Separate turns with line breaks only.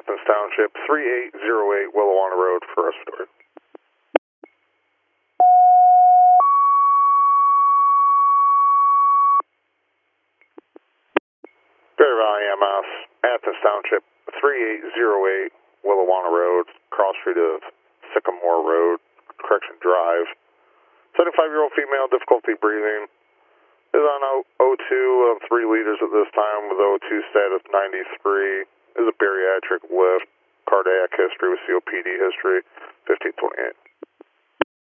Athens Township, 3808 Willawanna Road for a story. Greater Valley EMS, Athens Township, 3808 Willawanna Road, cross street of Sycamore Road, Correction Drive. 75-year-old female, difficulty breathing, is on O2 of 3 liters at this time with O2 status 93, is a bariatric lift, cardiac history with COPD history, 1528.